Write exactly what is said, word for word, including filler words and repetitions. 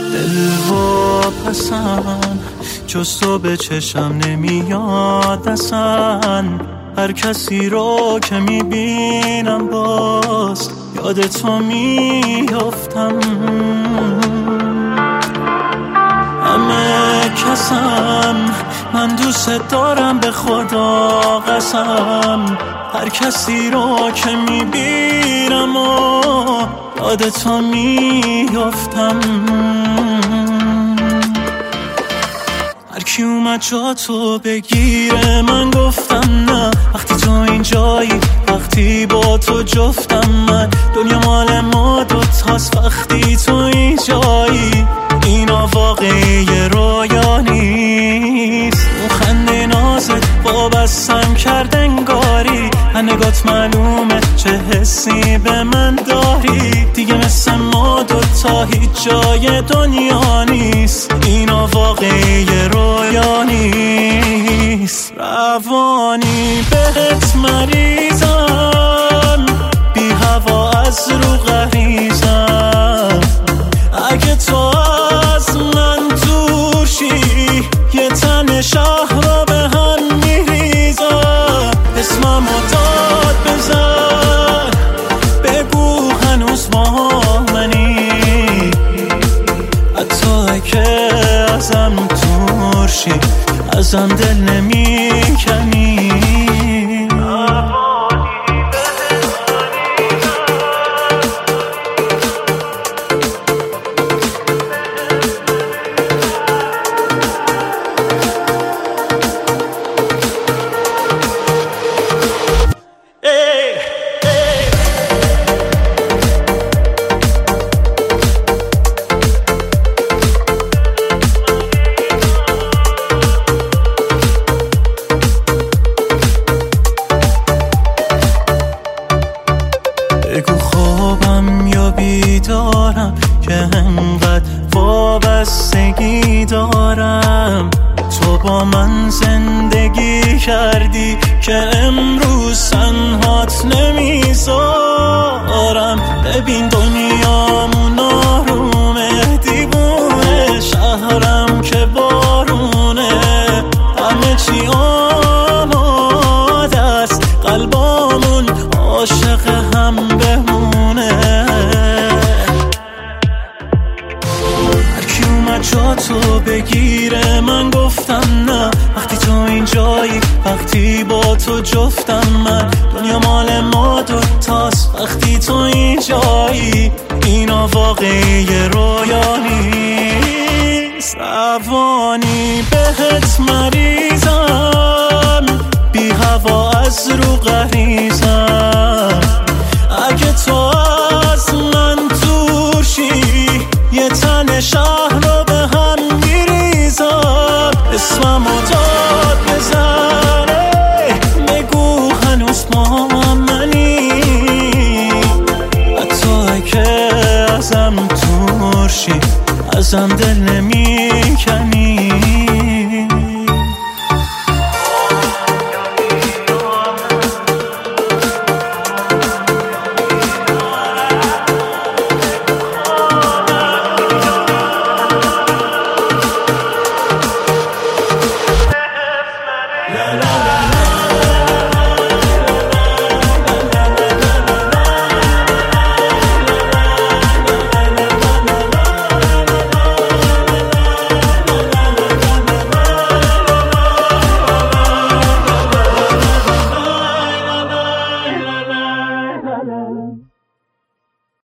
دل و پسم جز تو به چشم نمیاد اصلا. هر کسی رو که میبینم باز یاد تو میافتم. همه کسم من دوست دارم به خدا قسم. هر کسی رو که میبینم و یاد تو میافتم. هر کی اومد جا تو بگیره من گفتم نه. وقتی تو اینجایی وقتی با تو جفتم من. دنیا مال ما دوتاست وقتی تو اینجایی. اینا واقعی رویا نیست. اون خنده نازت وابستم کرد انگاری. نگات معلومه چه حسی به من داری. دیگه مثل ما دوتا هیچ جای دنیا نیست. اینا واقعی رویا نیست. روانی بهت مریضم، بی هوا از رو غریزم. اگه تو از من دور شی یه تن شهر رو به هم میریزم. اسممو داد بزن بگو هنوز با منی. حتی که ازم دور شی ازم دل نمیکنی. بگو خوابم یا بیدارم که انقدر وابستگی دارم. تو با من زندگی کردی که امروز تنهات نمیذارم. ببین دنیامون آرومه، دیوونه شهرم که بارونه. همه چی آماده است، قلبامون عاشق هم بمونه. هر کی اومد جا تو بگیره من گفتم نه. وقتی تو اینجایی وقتی با تو جفتم من. دنیا مال ما دوتاست وقتی تو اینجایی. اینا واقعی رویا نیست. روانی بهت مریضم، بی هوا از رو غریزم. اگه تو از من دور شی یه تن شهر رو به هم میریزم. اسممو داد بزنه بگو هنوز ما منی. حتی که ازم دور شی ازم دل نمیکنی.